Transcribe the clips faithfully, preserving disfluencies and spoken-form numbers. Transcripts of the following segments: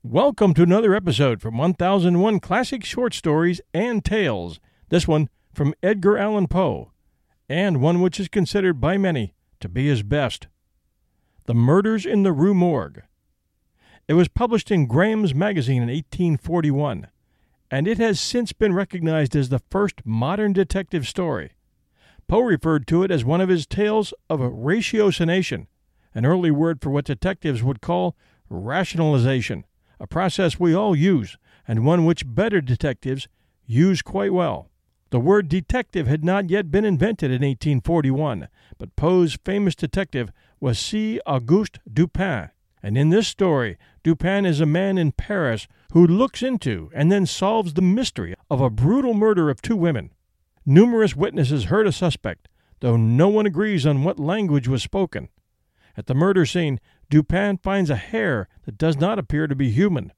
Welcome to another episode from one thousand one Classic Short Stories and Tales, this one from Edgar Allan Poe, and one which is considered by many to be his best, The Murders in the Rue Morgue. It was published in Graham's Magazine in eighteen forty-one, and it has since been recognized as the first modern detective story. Poe referred to it as one of his tales of ratiocination, an early word for what detectives would call rationalization, a process we all use, and one which better detectives use quite well. The word detective had not yet been invented in eighteen forty-one, but Poe's famous detective was C. Auguste Dupin, and in this story, Dupin is a man in Paris who looks into and then solves the mystery of a brutal murder of two women. Numerous witnesses heard a suspect, though no one agrees on what language was spoken. At the murder scene, Dupin finds a hair that does not appear to be human.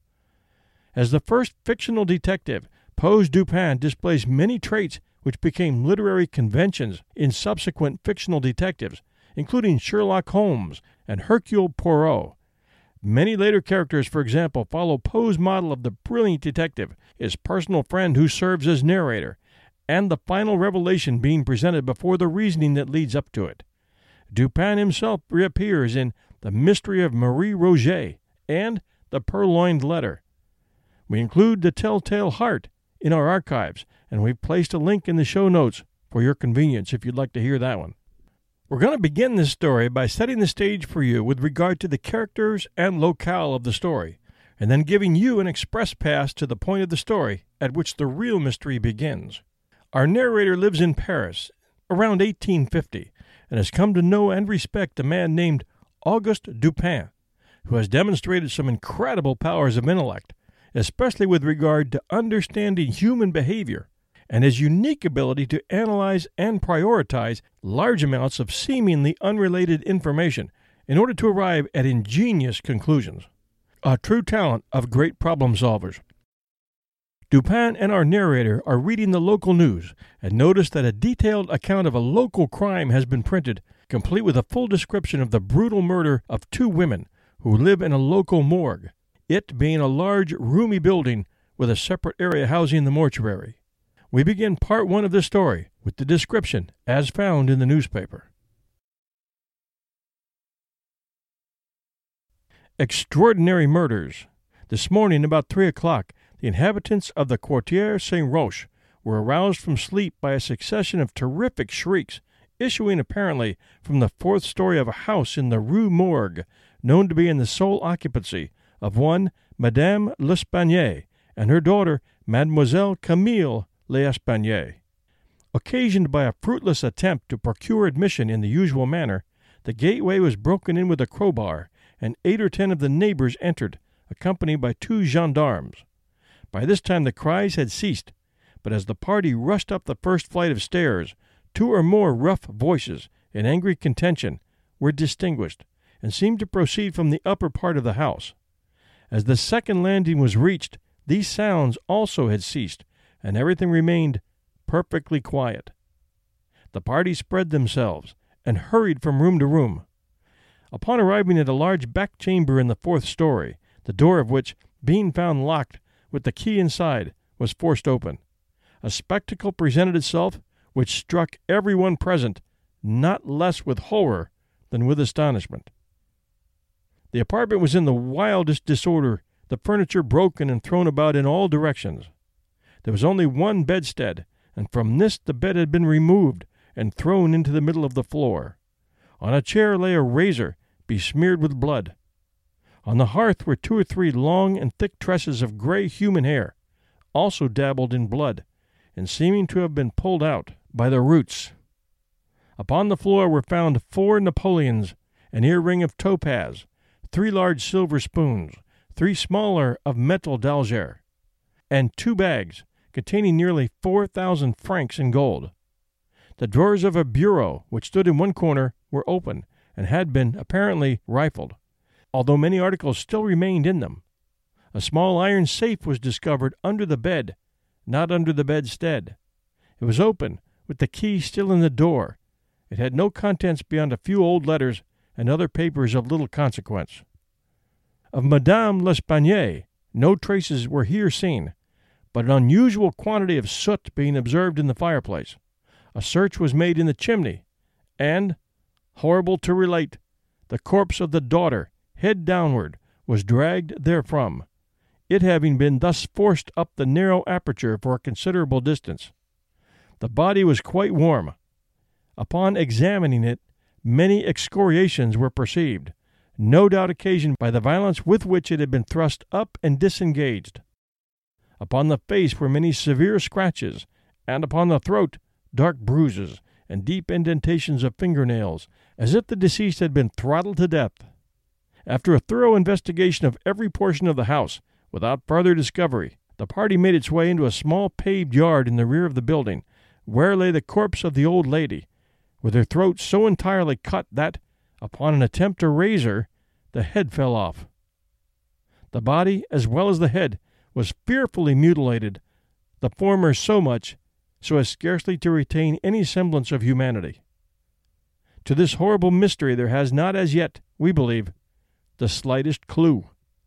As the first fictional detective, Poe's Dupin displays many traits which became literary conventions in subsequent fictional detectives, including Sherlock Holmes and Hercule Poirot. Many later characters, for example, follow Poe's model of the brilliant detective, his personal friend who serves as narrator, and the final revelation being presented before the reasoning that leads up to it. Dupin himself reappears in The Mystery of Marie Roget and The Purloined Letter. We include The Telltale Heart in our archives, and we've placed a link in the show notes for your convenience if you'd like to hear that one. We're going to begin this story by setting the stage for you with regard to the characters and locale of the story, and then giving you an express pass to the point of the story at which the real mystery begins. Our narrator lives in Paris around eighteen fifty, and has come to know and respect a man named Auguste Dupin, who has demonstrated some incredible powers of intellect, especially with regard to understanding human behavior, and his unique ability to analyze and prioritize large amounts of seemingly unrelated information in order to arrive at ingenious conclusions. A true talent of great problem solvers. Dupin and our narrator are reading the local news and notice that a detailed account of a local crime has been printed, complete with a full description of the brutal murder of two women who live in a local morgue, it being a large, roomy building with a separate area housing the mortuary. We begin part one of this story with the description as found in the newspaper. Extraordinary murders. This morning about three o'clock, the inhabitants of the Quartier Saint-Roch were aroused from sleep by a succession of terrific shrieks, issuing apparently from the fourth story of a house in the Rue Morgue, known to be in the sole occupancy of one Madame L'Espanaye and her daughter Mademoiselle Camille L'Espanaye. Occasioned by a fruitless attempt to procure admission in the usual manner, the gateway was broken in with a crowbar, and eight or ten of the neighbors entered, accompanied by two gendarmes. By this time the cries had ceased, but as the party rushed up the first flight of stairs, two or more rough voices, in angry contention, were distinguished, and seemed to proceed from the upper part of the house. As the second landing was reached, these sounds also had ceased, and everything remained perfectly quiet. The party spread themselves, and hurried from room to room. Upon arriving at a large back chamber in the fourth story, the door of which, being found locked, with the key inside, was forced open. A spectacle presented itself which struck every one present not less with horror than with astonishment. The apartment was in the wildest disorder, the furniture broken and thrown about in all directions. There was only one bedstead, and from this the bed had been removed and thrown into the middle of the floor. On a chair lay a razor besmeared with blood. On the hearth were two or three long and thick tresses of gray human hair, also dabbled in blood, and seeming to have been pulled out by the roots. Upon the floor were found four Napoleons, an earring of topaz, three large silver spoons, three smaller of metal d'Alger, and two bags containing nearly four thousand francs in gold. The drawers of a bureau, which stood in one corner, were open, and had been, apparently, rifled, although many articles still remained in them. A small iron safe was discovered under the bed, not under the bedstead. It was open, with the key still in the door. It had no contents beyond a few old letters and other papers of little consequence. Of Madame L'Espanaye, No traces were here seen, but an unusual quantity of soot being observed in the fireplace. A search was made in the chimney, and, horrible to relate, the corpse of the daughter, head downward, was dragged therefrom, it having been thus forced up the narrow aperture for a considerable distance. The body was quite warm. Upon examining it, many excoriations were perceived, no doubt occasioned by the violence with which it had been thrust up and disengaged. Upon the face were many severe scratches, and upon the throat dark bruises and deep indentations of fingernails, as if the deceased had been throttled to death. After a thorough investigation of every portion of the house, without further discovery, the party made its way into a small paved yard in the rear of the building, where lay the corpse of the old lady, with her throat so entirely cut that, upon an attempt to raise her, the head fell off. The body, as well as the head, was fearfully mutilated, the former so much so as scarcely to retain any semblance of humanity. To this horrible mystery there has not as yet, we believe, the slightest clue.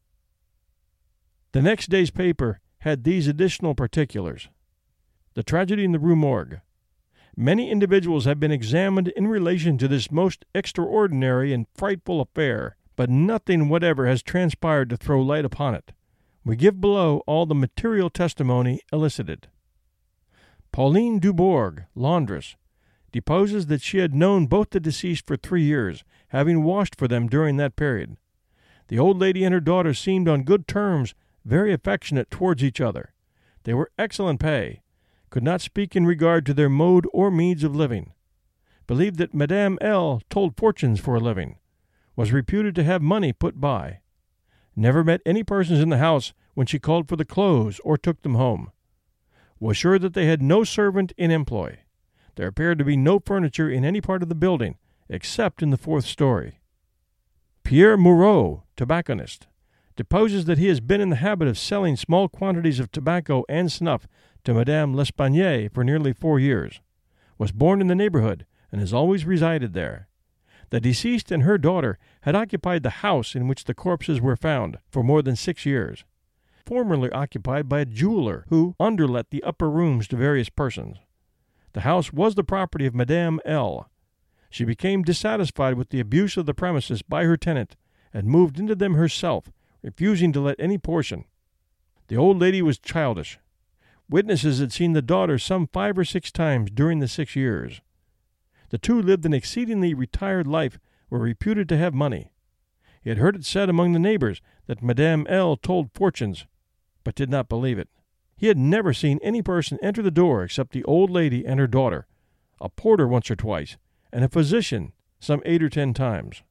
The next day's paper had these additional particulars. The tragedy in the Rue Morgue. Many individuals have been examined in relation to this most extraordinary and frightful affair, but nothing whatever has transpired to throw light upon it. We give below all the material testimony elicited. Pauline Dubourg, laundress, deposes that she had known both the deceased for three years, having washed for them during that period. The old lady and her daughter seemed on good terms, very affectionate towards each other. They were excellent pay, could not speak in regard to their mode or means of living, believed that Madame L. told fortunes for a living, was reputed to have money put by, never met any persons in the house when she called for the clothes or took them home, was sure that they had no servant in employ. There appeared to be no furniture in any part of the building, except in the fourth story. Pierre Moreau, tobacconist, deposes that he has been in the habit of selling small quantities of tobacco and snuff to Madame L'Espanaye for nearly four years, was born in the neighborhood, and has always resided there. The deceased and her daughter had occupied the house in which the corpses were found for more than six years, formerly occupied by a jeweler who underlet the upper rooms to various persons. The house was the property of Madame L. She became dissatisfied with the abuse of the premises by her tenant, and moved into them herself, refusing to let any portion. The old lady was childish. Witnesses had seen the daughter some five or six times during the six years. The two lived an exceedingly retired life, were reputed to have money. He had heard it said among the neighbors that Madame L. told fortunes, but did not believe it. He had never seen any person enter the door except the old lady and her daughter, a porter once or twice, and a physician some eight or ten times.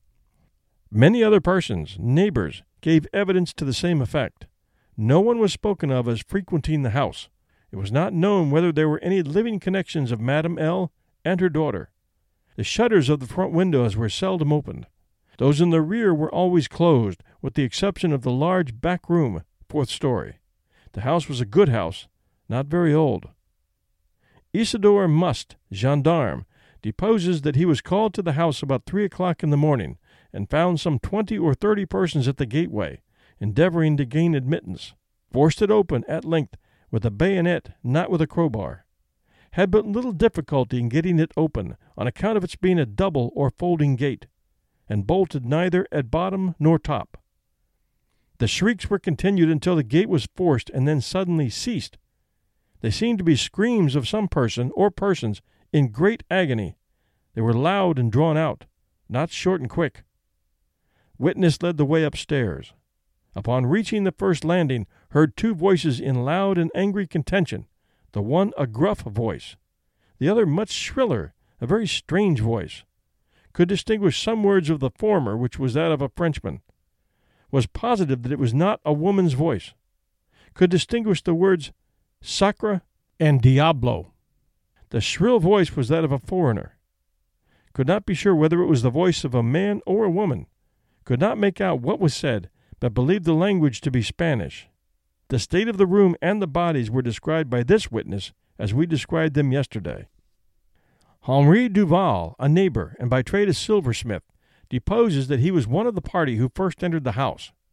Many other persons, neighbors, gave evidence to the same effect. No one was spoken of as frequenting the house. It was not known whether there were any living connections of Madame L. and her daughter. The shutters of the front windows were seldom opened. Those in the rear were always closed, with the exception of the large back room, fourth story. The house was a good house, not very old. Isidore Must, gendarme, deposes that he was called to the house about three o'clock in the morning, and found some twenty or thirty persons at the gateway, endeavoring to gain admittance. Forced it open, at length, with a bayonet, not with a crowbar. Had but little difficulty in getting it open, on account of its being a double or folding gate, and bolted neither at bottom nor top. The shrieks were continued until the gate was forced, and then suddenly ceased. They seemed to be screams of some person or persons in great agony. They were loud and drawn out, not short and quick. Witness led the way upstairs. Upon reaching the first landing, heard two voices in loud and angry contention, the one a gruff voice, the other much shriller, a very strange voice. Could distinguish some words of the former, which was that of a Frenchman. Was positive that it was not a woman's voice. Could distinguish the words sacre and diablo. The shrill voice was that of a foreigner. Could not be sure whether it was the voice of a man or a woman. Could not make out what was said, but believed the language to be Spanish. The state of the room and the bodies were described by this witness as we described them yesterday. Henri Duval, a neighbor, and by trade a silversmith, deposes that he was one of the party who first entered the house.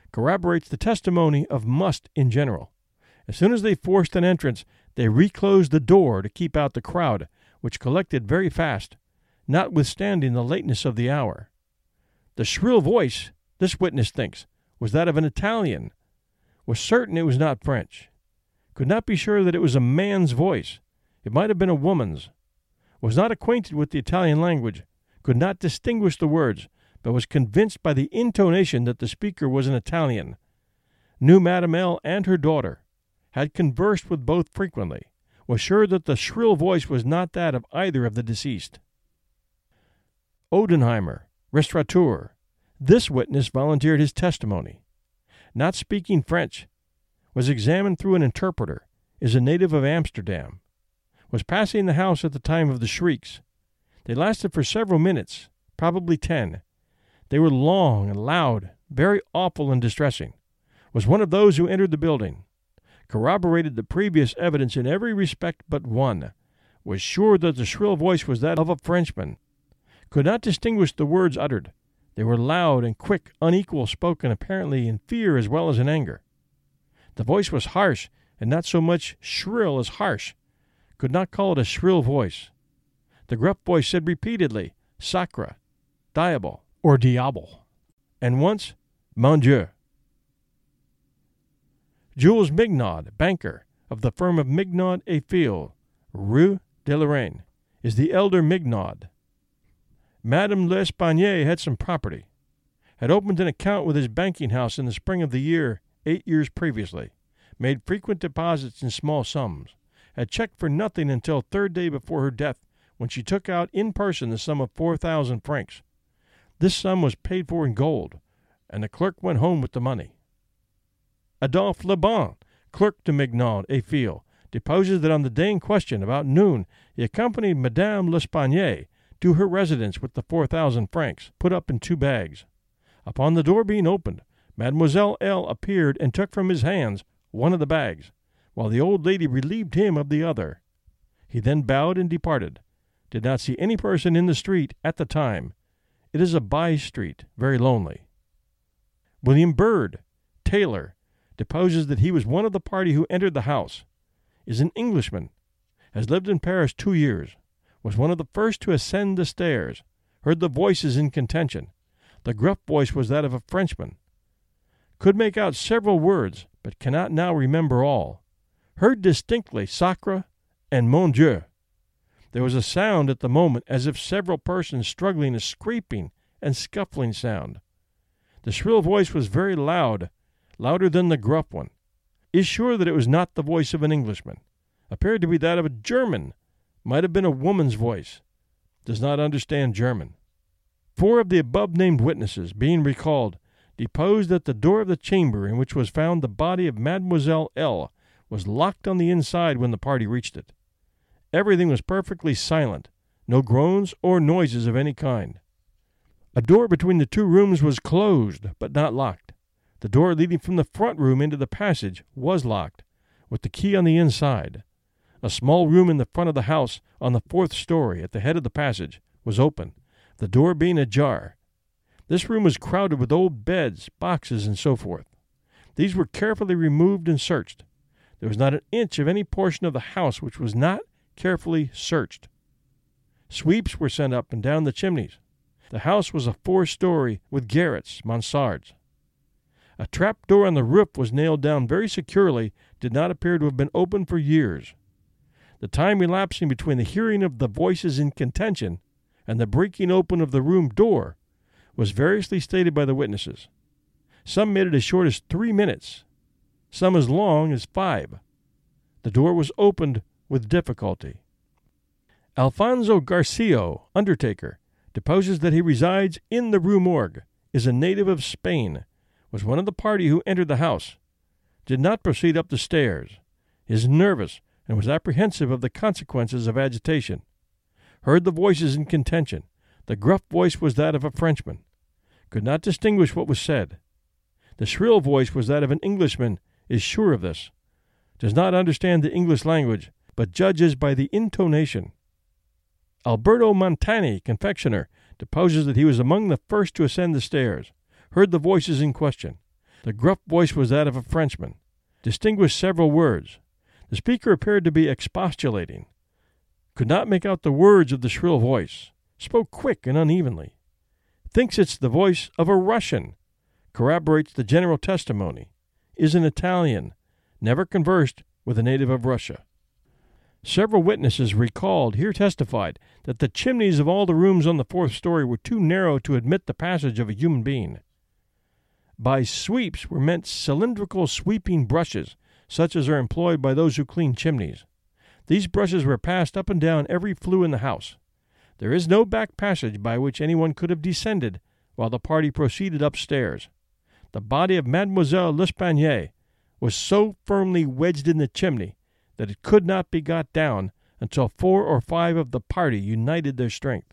corroborates the testimony of Must in general. As soon as they forced an entrance, they reclosed the door to keep out the crowd, which collected very fast, notwithstanding the lateness of the hour. The shrill voice, this witness thinks, was that of an Italian, was certain it was not French, could not be sure that it was a man's voice, it might have been a woman's, was not acquainted with the Italian language, could not distinguish the words, but was convinced by the intonation that the speaker was an Italian, knew Madame L. and her daughter, had conversed with both frequently, was sure that the shrill voice was not that of either of the deceased. Odenheimer, restaurateur, this witness volunteered his testimony. Not speaking French, was examined through an interpreter, is a native of Amsterdam, was passing the house at the time of the shrieks. They lasted for several minutes, probably ten. They were long and loud, very awful and distressing. Was one of those who entered the building. Corroborated the previous evidence in every respect but one. Was sure that the shrill voice was that of a Frenchman. Could not distinguish the words uttered. They were loud and quick, unequal, spoken apparently in fear as well as in anger. The voice was harsh, and not so much shrill as harsh. Could not call it a shrill voice. The gruff voice said repeatedly, Sacre, Diable, or Diable, and once, Mon Dieu. Jules Mignaud, banker, of the firm of Mignaud et Fils, Rue de Lorraine, is the elder Mignaud. Madame L'Espanaye had some property, had opened an account with his banking house in the spring of the year eight years previously, made frequent deposits in small sums, had checked for nothing until third day before her death, when she took out in person the sum of four thousand francs. This sum was paid for in gold, and the clerk went home with the money. Adolphe Lebon, clerk to Mignaud et Fils, deposes that on the day in question, about noon, he accompanied Madame L'Espanaye to her residence with the four thousand francs, put up in two bags. Upon the door being opened, Mademoiselle L. appeared and took from his hands one of the bags, while the old lady relieved him of the other. He then bowed and departed. Did not see any person in the street at the time. It is a by-street, very lonely. William Bird, tailor, deposes that he was one of the party who entered the house, is an Englishman, has lived in Paris two years, was one of the first to ascend the stairs, heard the voices in contention. The gruff voice was that of a Frenchman. Could make out several words, but cannot now remember all. Heard distinctly Sacre and Mon Dieu. There was a sound at the moment as if several persons struggling, a scraping and scuffling sound. The shrill voice was very loud, louder than the gruff one. Is sure that it was not the voice of an Englishman. Appeared to be that of a German. Might have been a woman's voice. Does not understand German. Four of the above-named witnesses, being recalled, deposed that the door of the chamber in which was found the body of Mademoiselle L. was locked on the inside when the party reached it. Everything was perfectly silent, no groans or noises of any kind. A door between the two rooms was closed, but not locked. The door leading from the front room into the passage was locked, with the key on the inside. A small room in the front of the house, on the fourth story, at the head of the passage, was open, the door being ajar. This room was crowded with old beds, boxes, and so forth. These were carefully removed and searched. There was not an inch of any portion of the house which was not carefully searched. Sweeps were sent up and down the chimneys. The house was a four-story with garrets, mansardes. A trap door on the roof was nailed down very securely, did not appear to have been opened for years. The time elapsing between the hearing of the voices in contention and the breaking open of the room door was variously stated by the witnesses. Some made it as short as three minutes, some as long as five. The door was opened with difficulty. Alfonso Garcio, undertaker, deposes that he resides in the Rue Morgue, is a native of Spain, was one of the party who entered the house, did not proceed up the stairs, is nervous, and was apprehensive of the consequences of agitation. Heard the voices in contention. The gruff voice was that of a Frenchman. Could not distinguish what was said. The shrill voice was that of an Englishman, is sure of this. Does not understand the English language, but judges by the intonation. Alberto Montani, confectioner, deposes that he was among the first to ascend the stairs, heard the voices in question, The gruff voice was that of a Frenchman, distinguished several words. The speaker appeared to be expostulating, could not make out the words of the shrill voice, spoke quick and unevenly. Thinks it's the voice of a Russian, corroborates the general testimony, is an Italian, never conversed with a native of Russia. Several witnesses recalled here testified that the chimneys of all the rooms on the fourth story were too narrow to admit the passage of a human being. By sweeps were meant cylindrical sweeping brushes, such as are employed by those who clean chimneys. These brushes were passed up and down every flue in the house. There is no back passage by which anyone could have descended while the party proceeded upstairs. The body of Mademoiselle L'Espanaye was so firmly wedged in the chimney that it could not be got down until four or five of the party united their strength.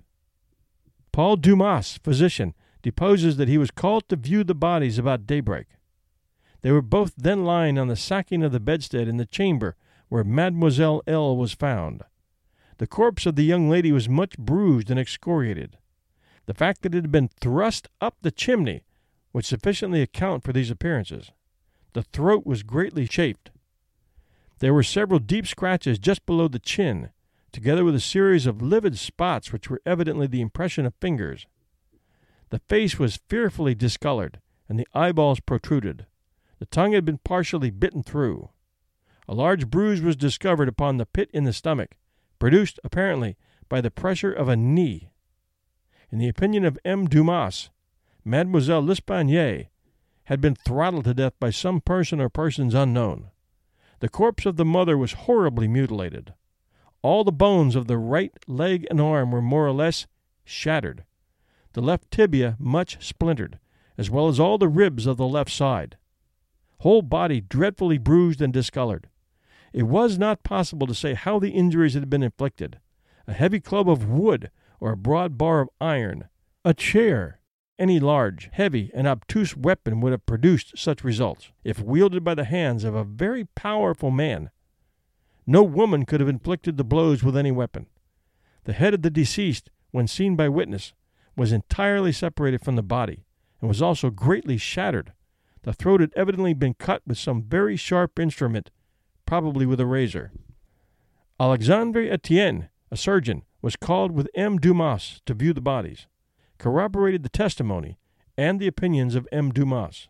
Paul Dumas, physician, deposes that he was called to view the bodies about daybreak. They were both then lying on the sacking of the bedstead in the chamber where Mademoiselle L. was found. The corpse of the young lady was much bruised and excoriated. The fact that it had been thrust up the chimney would sufficiently account for these appearances. The throat was greatly chafed. There were several deep scratches just below the chin, together with a series of livid spots which were evidently the impression of fingers. The face was fearfully discolored, and the eyeballs protruded. The tongue had been partially bitten through. A large bruise was discovered upon the pit in the stomach, produced, apparently, by the pressure of a knee. In the opinion of M. Dumas, Mademoiselle L'Espanaye had been throttled to death by some person or persons unknown. The corpse of the mother was horribly mutilated. All the bones of the right leg and arm were more or less shattered, the left tibia much splintered, as well as all the ribs of the left side. Whole body dreadfully bruised and discolored. It was not possible to say how the injuries had been inflicted. A heavy club of wood or a broad bar of iron, a chair, any large, heavy, and obtuse weapon would have produced such results, if wielded by the hands of a very powerful man. No woman could have inflicted the blows with any weapon. The head of the deceased, when seen by witness, was entirely separated from the body, and was also greatly shattered. The throat had evidently been cut with some very sharp instrument, probably with a razor. Alexandre Etienne, a surgeon, was called with M. Dumas to view the bodies, corroborated the testimony and the opinions of M. Dumas.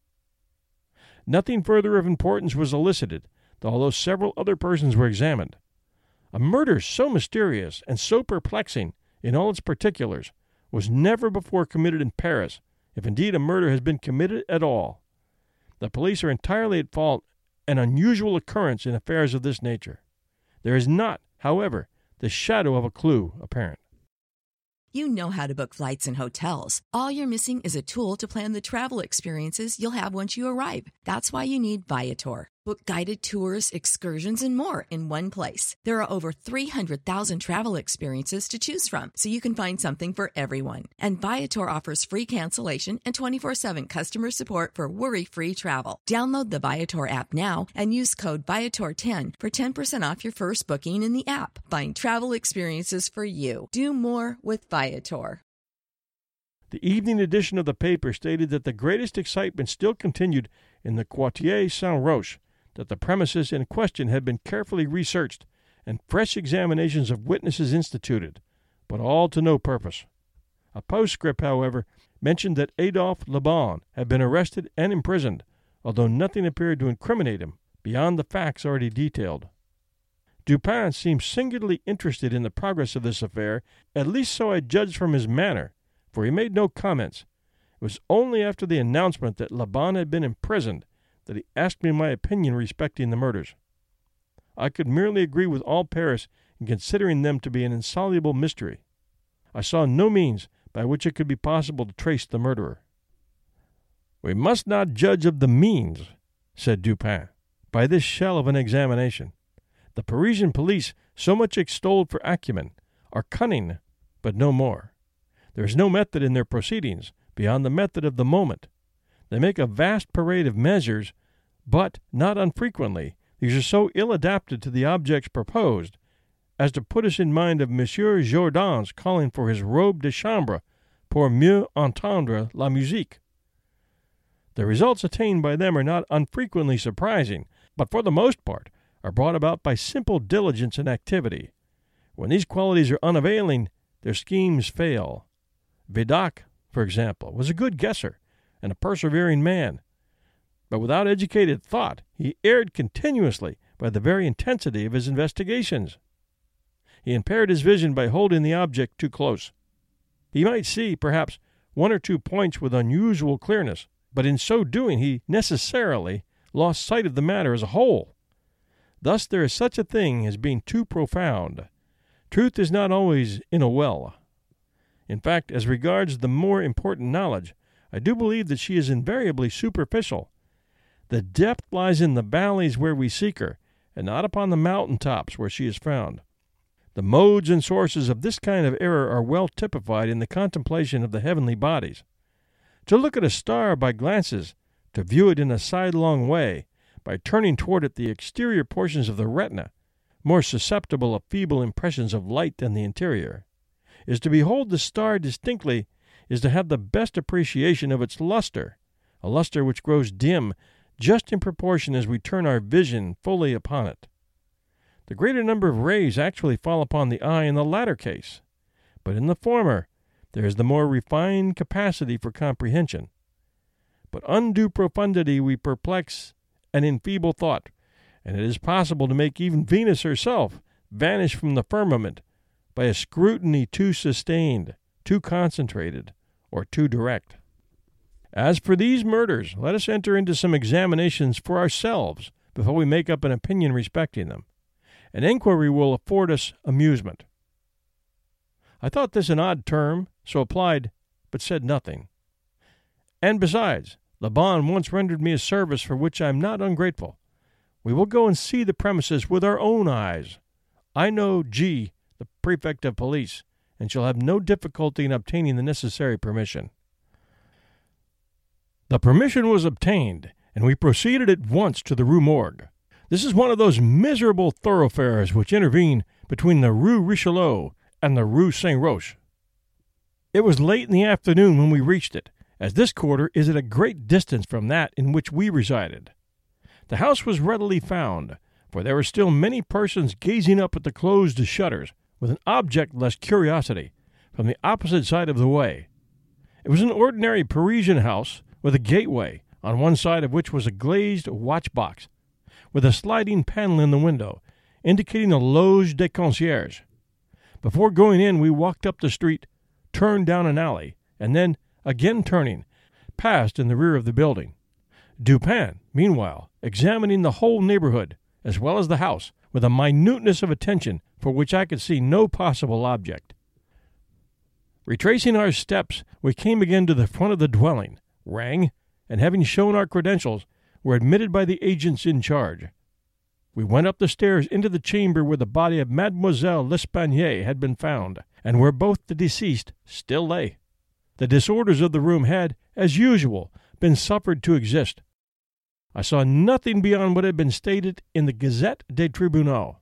Nothing further of importance was elicited, although several other persons were examined. A murder so mysterious and so perplexing in all its particulars was never before committed in Paris, if indeed a murder has been committed at all. The police are entirely at fault, an unusual occurrence in affairs of this nature. There is not, however, the shadow of a clue apparent. You know how to book flights and hotels. All you're missing is a tool to plan the travel experiences you'll have once you arrive. That's why you need Viator. Book guided tours, excursions, and more in one place. There are over three hundred thousand travel experiences to choose from, so you can find something for everyone. And Viator offers free cancellation and twenty-four seven customer support for worry-free travel. Download the Viator app now and use code Viator ten for ten percent off your first booking in the app. Find travel experiences for you. Do more with Viator. The evening edition of the paper stated that the greatest excitement still continued in the Quartier Saint-Roch, that the premises in question had been carefully researched and fresh examinations of witnesses instituted, but all to no purpose. A postscript, however, mentioned that Adolphe Laban had been arrested and imprisoned, although nothing appeared to incriminate him beyond the facts already detailed. Dupin seemed singularly interested in the progress of this affair, at least so I judged from his manner, for he made no comments. It was only after the announcement that Laban had been imprisoned that he asked me my opinion respecting the murders. I could merely agree with all Paris in considering them to be an insoluble mystery. I saw no means by which it could be possible to trace the murderer. We must not judge of the means, said Dupin, by this shell of an examination. The Parisian police, so much extolled for acumen, are cunning, but no more. There is no method in their proceedings beyond the method of the moment. They make a vast parade of measures, but not unfrequently these are so ill adapted to the objects proposed as to put us in mind of Monsieur Jourdan's calling for his robe de chambre pour mieux entendre la musique. The results attained by them are not unfrequently surprising, but for the most part are brought about by simple diligence and activity. When these qualities are unavailing, their schemes fail. Vidocq, for example, was a good guesser and a persevering man, but without educated thought he erred continuously by the very intensity of his investigations. He impaired his vision by holding the object too close. He might see, perhaps, one or two points with unusual clearness, but in so doing he necessarily lost sight of the matter as a whole. Thus there is such a thing as being too profound. Truth is not always in a well. In fact, as regards the more important knowledge, I do believe that she is invariably superficial. The depth lies in the valleys where we seek her, and not upon the mountain tops where she is found. The modes and sources of this kind of error are well typified in the contemplation of the heavenly bodies. To look at a star by glances, to view it in a sidelong way, by turning toward it the exterior portions of the retina, more susceptible of feeble impressions of light than the interior, is to behold the star distinctly, is to have the best appreciation of its luster, a luster which grows dim just in proportion as we turn our vision fully upon it. The greater number of rays actually fall upon the eye in the latter case, but in the former there is the more refined capacity for comprehension. But undue profundity we perplex and enfeeble thought, and it is possible to make even Venus herself vanish from the firmament by a scrutiny too sustained, too concentrated, or too direct. As for these murders, let us enter into some examinations for ourselves before we make up an opinion respecting them. An inquiry will afford us amusement. I thought this an odd term, so applied, but said nothing. And besides, Le Bon once rendered me a service for which I am not ungrateful. We will go and see the premises with our own eyes. I know G., the prefect of police, and shall have no difficulty in obtaining the necessary permission. The permission was obtained, and we proceeded at once to the Rue Morgue. This is one of those miserable thoroughfares which intervene between the Rue Richelieu and the Rue Saint-Roch. It was late in the afternoon when we reached it, as this quarter is at a great distance from that in which we resided. The house was readily found, for there were still many persons gazing up at the closed shutters with an objectless curiosity from the opposite side of the way. It was an ordinary Parisian house with a gateway, on one side of which was a glazed watch-box, with a sliding panel in the window, indicating a loge de concierge. Before going in, we walked up the street, turned down an alley, and then, again turning, passed in the rear of the building. Dupin, meanwhile, examining the whole neighborhood, as well as the house, with a minuteness of attention for which I could see no possible object. Retracing our steps, we came again to the front of the dwelling, rang, and having shown our credentials, were admitted by the agents in charge. We went up the stairs into the chamber where the body of Mademoiselle L'Espanaye had been found, and where both the deceased still lay. The disorders of the room had, as usual, been suffered to exist. I saw nothing beyond what had been stated in the Gazette des Tribunaux.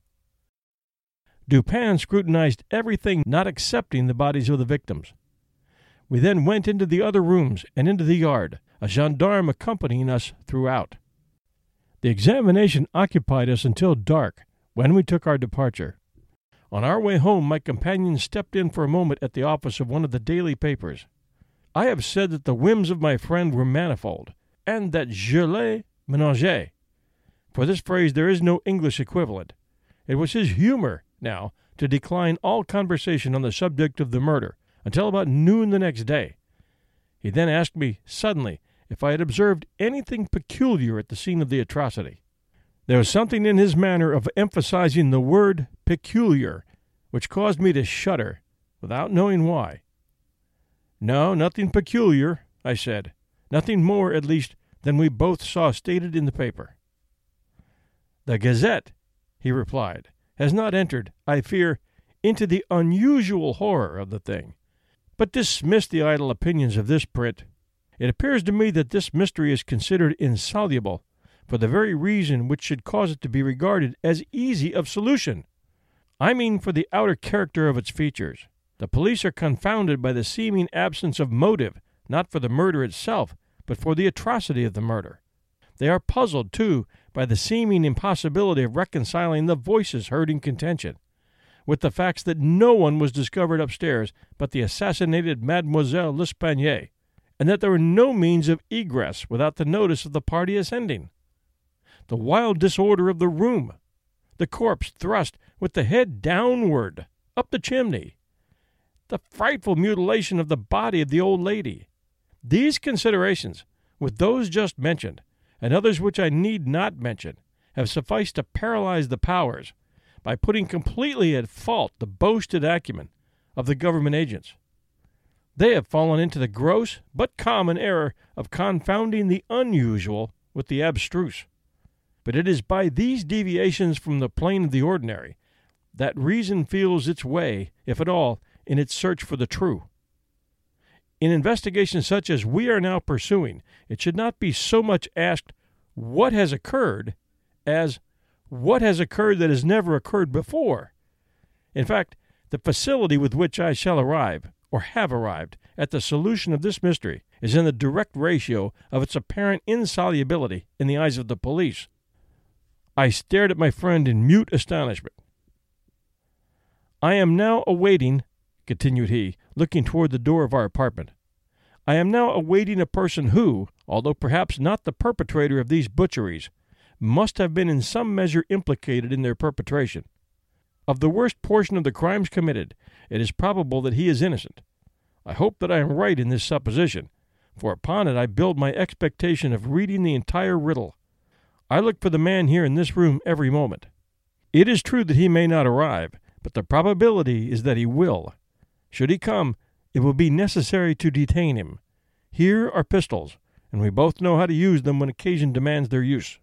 Dupin scrutinized everything not excepting the bodies of the victims. We then went into the other rooms and into the yard, a gendarme accompanying us throughout. The examination occupied us until dark, when we took our departure. On our way home, my companion stepped in for a moment at the office of one of the daily papers. I have said that the whims of my friend were manifold, and that je les ménageais. For this phrase there is no English equivalent. It was his humor, now, to decline all conversation on the subject of the murder, until about noon the next day. He then asked me, suddenly, if I had observed anything peculiar at the scene of the atrocity. There was something in his manner of emphasizing the word peculiar, which caused me to shudder, without knowing why. No, nothing peculiar, I said. Nothing more, at least, than we both saw stated in the paper. The Gazette, he replied, has not entered, I fear, into the unusual horror of the thing. But dismiss the idle opinions of this print. It appears to me that this mystery is considered insoluble, for the very reason which should cause it to be regarded as easy of solution. I mean for the outer character of its features. The police are confounded by the seeming absence of motive, not for the murder itself, but for the atrocity of the murder. They are puzzled, too, by the seeming impossibility of reconciling the voices heard in contention with the facts that no one was discovered upstairs but the assassinated Mademoiselle L'Espanaye, and that there were no means of egress without the notice of the party ascending. The wild disorder of the room, the corpse thrust with the head downward up the chimney, the frightful mutilation of the body of the old lady. These considerations, with those just mentioned, and others which I need not mention, have sufficed to paralyze the powers by putting completely at fault the boasted acumen of the government agents. They have fallen into the gross but common error of confounding the unusual with the abstruse. But it is by these deviations from the plane of the ordinary that reason feels its way, if at all, in its search for the true. In investigations such as we are now pursuing, it should not be so much asked what has occurred as what has occurred that has never occurred before. In fact, the facility with which I shall arrive, or have arrived, at the solution of this mystery is in the direct ratio of its apparent insolubility in the eyes of the police. I stared at my friend in mute astonishment. I am now awaiting, continued he, looking toward the door of our apartment, I am now awaiting a person who, although perhaps not the perpetrator of these butcheries, must have been in some measure implicated in their perpetration. Of the worst portion of the crimes committed, it is probable that he is innocent. I hope that I am right in this supposition, for upon it I build my expectation of reading the entire riddle. I look for the man here in this room every moment. It is true that he may not arrive, but the probability is that he will. Should he come, it will be necessary to detain him. Here are pistols, and we both know how to use them when occasion demands their use.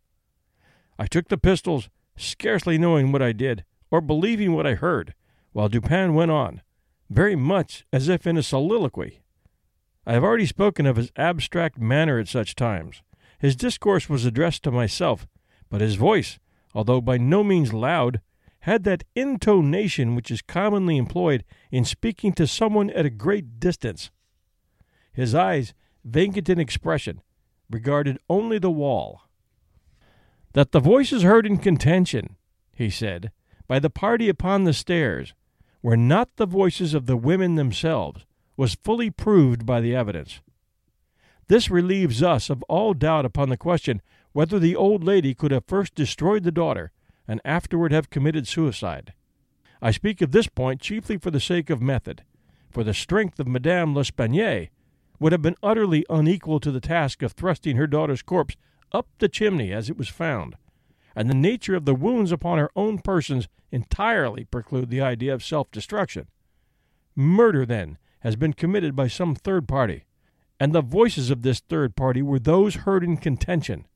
I took the pistols, scarcely knowing what I did, or believing what I heard, while Dupin went on, very much as if in a soliloquy. I have already spoken of his abstract manner at such times. His discourse was addressed to myself, but his voice, although by no means loud, had that intonation which is commonly employed in speaking to someone at a great distance. His eyes, vacant in expression, regarded only the wall. That the voices heard in contention, he said, by the party upon the stairs, were not the voices of the women themselves, was fully proved by the evidence. This relieves us of all doubt upon the question whether the old lady could have first destroyed the daughter and afterward have committed suicide. I speak of this point chiefly for the sake of method, for the strength of Madame L'Espanaye would have been utterly unequal to the task of thrusting her daughter's corpse up the chimney as it was found, and the nature of the wounds upon her own persons entirely preclude the idea of self-destruction. Murder, then, has been committed by some third party, and the voices of this third party were those heard in contention.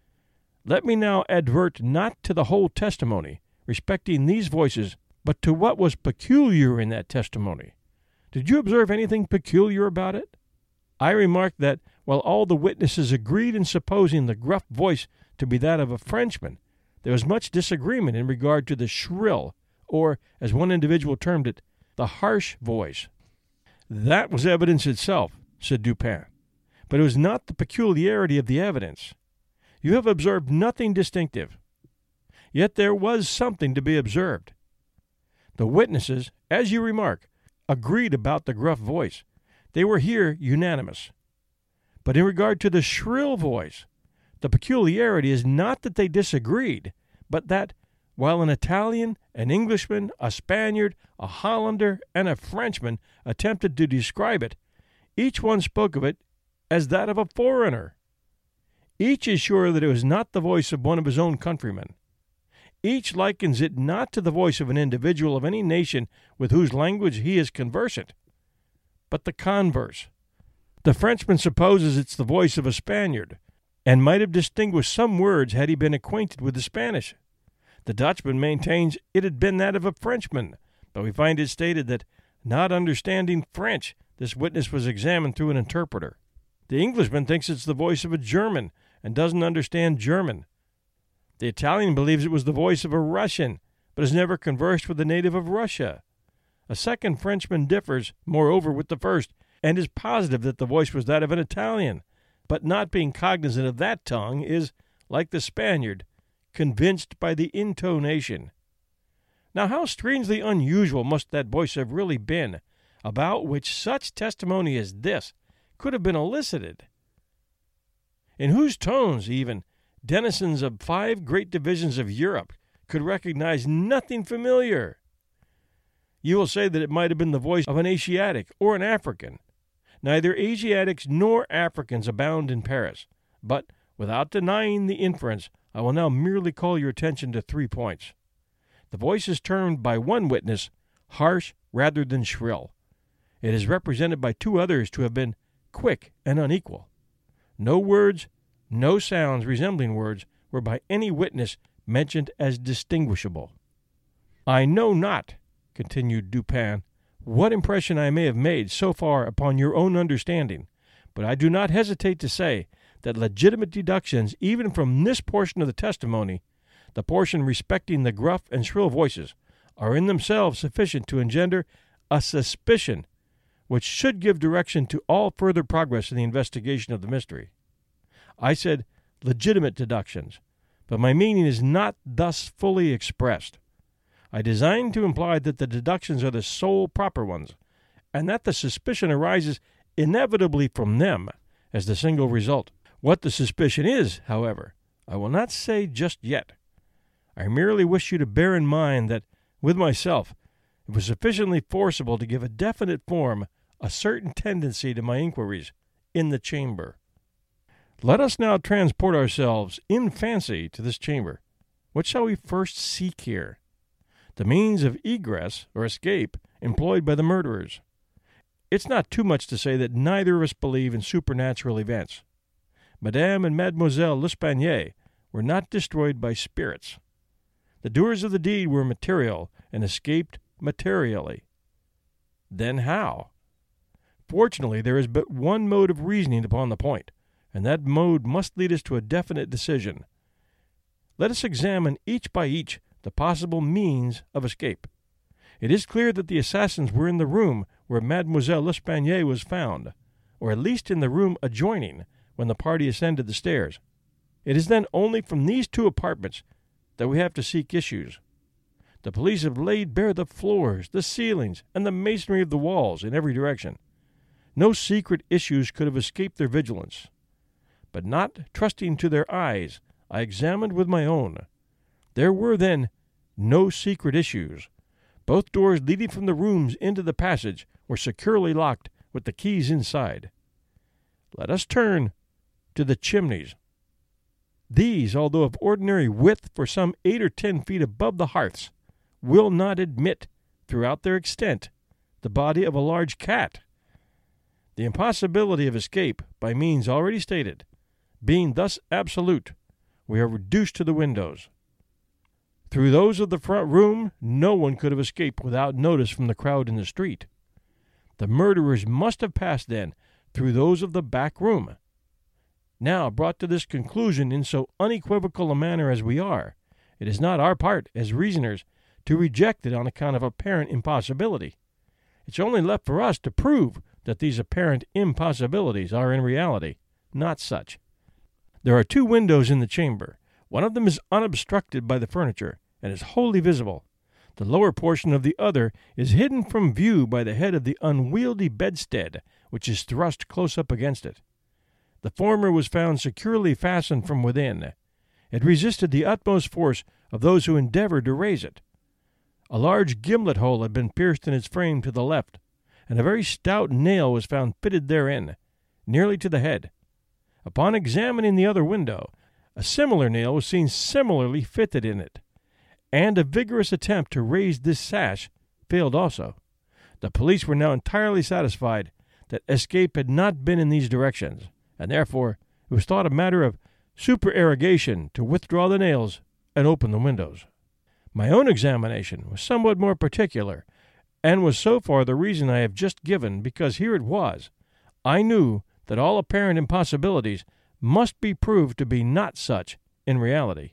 Let me now advert not to the whole testimony respecting these voices, but to what was peculiar in that testimony. Did you observe anything peculiar about it? I remarked that, while all the witnesses agreed in supposing the gruff voice to be that of a Frenchman, there was much disagreement in regard to the shrill, or, as one individual termed it, the harsh voice. That was evidence itself, said Dupin, but it was not the peculiarity of the evidence. You have observed nothing distinctive. Yet there was something to be observed. The witnesses, as you remark, agreed about the gruff voice. They were here unanimous. But in regard to the shrill voice, the peculiarity is not that they disagreed, but that, while an Italian, an Englishman, a Spaniard, a Hollander, and a Frenchman attempted to describe it, each one spoke of it as that of a foreigner. Each is sure that it was not the voice of one of his own countrymen. Each likens it not to the voice of an individual of any nation with whose language he is conversant, but the converse. The Frenchman supposes it's the voice of a Spaniard, and might have distinguished some words had he been acquainted with the Spanish. The Dutchman maintains it had been that of a Frenchman, but we find it stated that, not understanding French, this witness was examined through an interpreter. The Englishman thinks it's the voice of a German, and doesn't understand German. The Italian believes it was the voice of a Russian, but has never conversed with a native of Russia. A second Frenchman differs, moreover, with the first, and is positive that the voice was that of an Italian, but not being cognizant of that tongue is, like the Spaniard, convinced by the intonation. Now how strangely unusual must that voice have really been, about which such testimony as this could have been elicited, in whose tones even denizens of five great divisions of Europe could recognize nothing familiar. You will say that it might have been the voice of an Asiatic or an African. Neither Asiatics nor Africans abound in Paris, but without denying the inference, I will now merely call your attention to three points. The voice is termed by one witness harsh rather than shrill. It is represented by two others to have been quick and unequal. No words, no sounds resembling words were by any witness mentioned as distinguishable. I know not, continued Dupin, what impression I may have made so far upon your own understanding, but I do not hesitate to say that legitimate deductions, even from this portion of the testimony, the portion respecting the gruff and shrill voices, are in themselves sufficient to engender a suspicion which should give direction to all further progress in the investigation of the mystery. I said legitimate deductions, but my meaning is not thus fully expressed. I design to imply that the deductions are the sole proper ones, and that the suspicion arises inevitably from them as the single result. What the suspicion is, however, I will not say just yet. I merely wish you to bear in mind that, with myself, it was sufficiently forcible to give a definite form, a certain tendency to my inquiries in the chamber. Let us now transport ourselves in fancy to this chamber. What shall we first seek here? The means of egress or escape employed by the murderers. It's not too much to say that neither of us believe in supernatural events. Madame and Mademoiselle L'Espanaye were not destroyed by spirits. The doers of the deed were material and escaped materially. Then how? Fortunately, there is but one mode of reasoning upon the point, and that mode must lead us to a definite decision. Let us examine each by each the possible means of escape. It is clear that the assassins were in the room where Mademoiselle L'Espanaye was found, or at least in the room adjoining when the party ascended the stairs. It is then only from these two apartments that we have to seek issues. The police have laid bare the floors, the ceilings, and the masonry of the walls in every direction. No secret issues could have escaped their vigilance. But not trusting to their eyes, I examined with my own. There were, then, no secret issues. Both doors leading from the rooms into the passage were securely locked with the keys inside. Let us turn to the chimneys. These, although of ordinary width for some eight or ten feet above the hearths, will not admit, throughout their extent, the body of a large cat. The impossibility of escape, by means already stated, being thus absolute, we are reduced to the windows. Through those of the front room, no one could have escaped without notice from the crowd in the street. The murderers must have passed, then, through those of the back room. Now, brought to this conclusion in so unequivocal a manner as we are, it is not our part, as reasoners, to reject it on account of apparent impossibility. It's only left for us to prove that these apparent impossibilities are in reality not such. There are two windows in the chamber. One of them is unobstructed by the furniture, and is wholly visible. The lower portion of the other is hidden from view by the head of the unwieldy bedstead, which is thrust close up against it. The former was found securely fastened from within. It resisted the utmost force of those who endeavored to raise it. A large gimlet hole had been pierced in its frame to the left, and a very stout nail was found fitted therein, nearly to the head. Upon examining the other window, a similar nail was seen similarly fitted in it, and a vigorous attempt to raise this sash failed also. The police were now entirely satisfied that escape had not been in these directions, and therefore it was thought a matter of supererogation to withdraw the nails and open the windows. My own examination was somewhat more particular, and was so far the reason I have just given, because here it was. I knew that all apparent impossibilities must be proved to be not such in reality.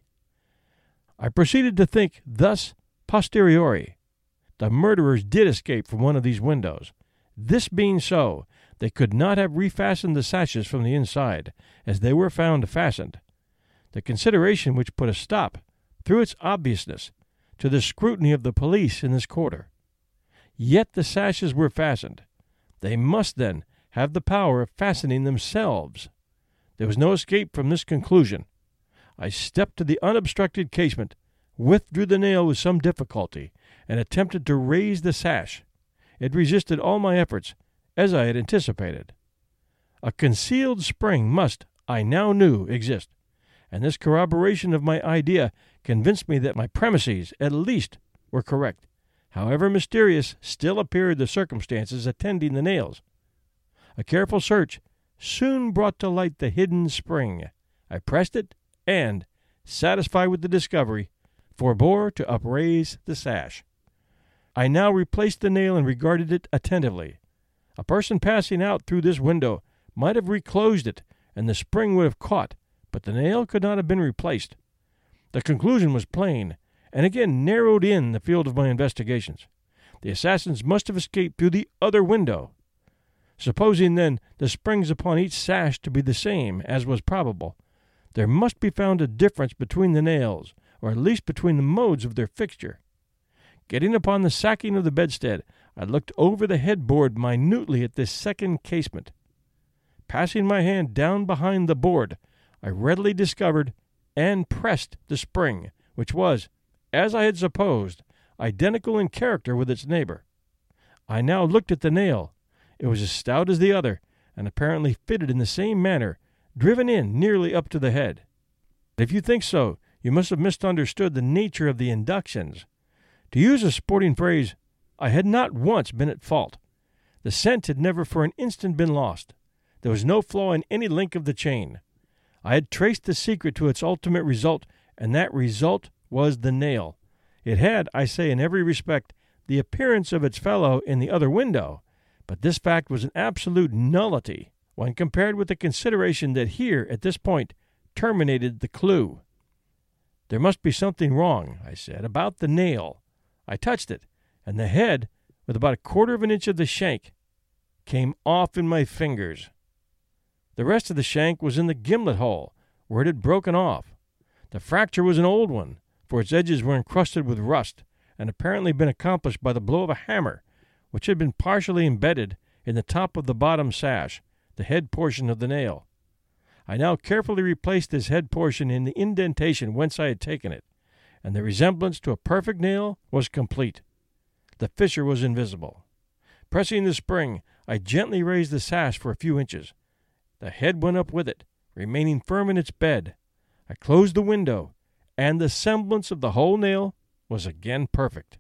I proceeded to think thus posteriori. The murderers did escape from one of these windows. This being so, They could not have refastened the sashes from the inside, as they were found fastened. The consideration which put a stop, through its obviousness, to the scrutiny of the police in this quarter. Yet the sashes were fastened. They must, then, have the power of fastening themselves. There was no escape from this conclusion. I stepped to the unobstructed casement, withdrew the nail with some difficulty, and attempted to raise the sash. It resisted all my efforts, as I had anticipated. A concealed spring must, I now knew, exist, and this corroboration of my idea convinced me that my premises, at least, were correct. However mysterious still appeared the circumstances attending the nails. A careful search soon brought to light the hidden spring. I pressed it, and, satisfied with the discovery, forbore to upraise the sash. I now replaced the nail and regarded it attentively. A person passing out through this window might have reclosed it, and the spring would have caught, but the nail could not have been replaced. The conclusion was plain, and again narrowed in the field of my investigations. The assassins must have escaped through the other window. Supposing, then, the springs upon each sash to be the same, as was probable, there must be found a difference between the nails, or at least between the modes of their fixture. Getting upon the sacking of the bedstead, I looked over the headboard minutely at this second casement. Passing my hand down behind the board, I readily discovered and pressed the spring, which was, as I had supposed, identical in character with its neighbor. I now looked at the nail. It was as stout as the other, and apparently fitted in the same manner, driven in nearly up to the head. If you think so, you must have misunderstood the nature of the inductions. To use a sporting phrase, I had not once been at fault. The scent had never for an instant been lost. There was no flaw in any link of the chain. I had traced the secret to its ultimate result, and that result was the nail. It had, I say in every respect, the appearance of its fellow in the other window, but this fact was an absolute nullity when compared with the consideration that here, at this point, terminated the clue. There must be something wrong, I said, about the nail. I touched it, and the head, with about a quarter of an inch of the shank, came off in my fingers. The rest of the shank was in the gimlet hole, where it had broken off. The fracture was an old one, for its edges were encrusted with rust, and apparently been accomplished by the blow of a hammer, which had been partially embedded in the top of the bottom sash, the head portion of the nail. I now carefully replaced this head portion in the indentation whence I had taken it, and the resemblance to a perfect nail was complete. The fissure was invisible. Pressing the spring, I gently raised the sash for a few inches. The head went up with it, remaining firm in its bed. I closed the window, and the semblance of the whole nail was again perfect.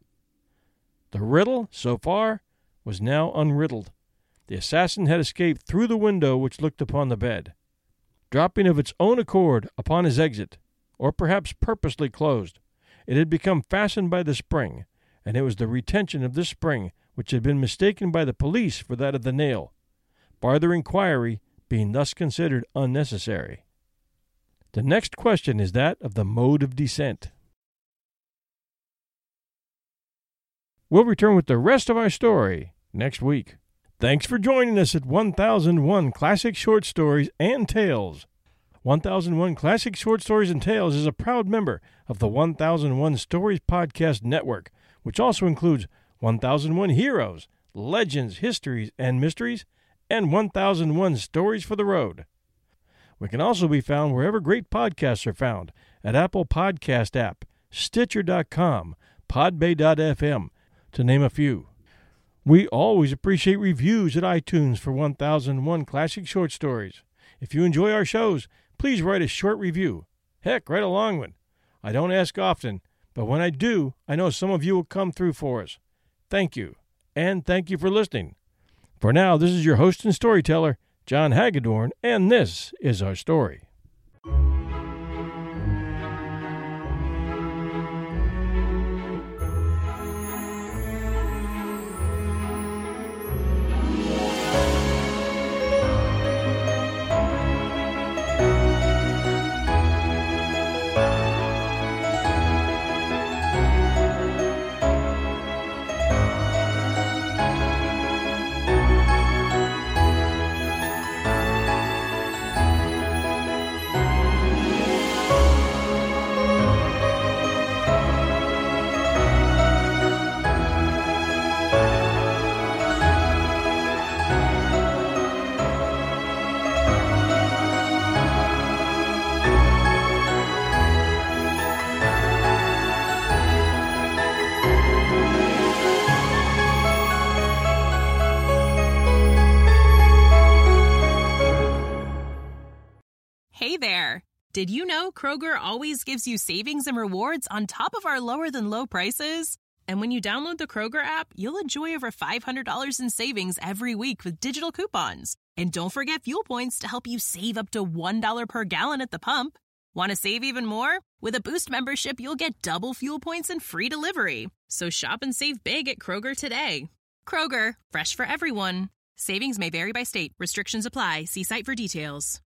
The riddle, so far, was now unriddled. The assassin had escaped through the window which looked upon the bed. Dropping of its own accord upon his exit, or perhaps purposely closed, it had become fastened by the spring, and it was the retention of this spring which had been mistaken by the police for that of the nail, farther inquiry being thus considered unnecessary. The next question is that of the mode of descent. We'll return with the rest of our story next week. Thanks for joining us at one thousand one Classic Short Stories and Tales. one thousand one Classic Short Stories and Tales is a proud member of the one thousand one Stories Podcast Network, which also includes one thousand one Heroes, Legends, Histories, and Mysteries, and one thousand one Stories for the Road. We can also be found wherever great podcasts are found, at Apple Podcast app, Stitcher dot com, Podbay dot f m, to name a few. We always appreciate reviews at iTunes for one thousand one Classic Short Stories. If you enjoy our shows, please write a short review. Heck, write a long one. I don't ask often, but when I do, I know some of you will come through for us. Thank you, and thank you for listening. For now, this is your host and storyteller, John Hagedorn, and this is our story. Did you know Kroger always gives you savings and rewards on top of our lower-than-low prices? And when you download the Kroger app, you'll enjoy over five hundred dollars in savings every week with digital coupons. And don't forget fuel points to help you save up to one dollar per gallon at the pump. Want to save even more? With a Boost membership, you'll get double fuel points and free delivery. So shop and save big at Kroger today. Kroger, fresh for everyone. Savings may vary by state. Restrictions apply. See site for details.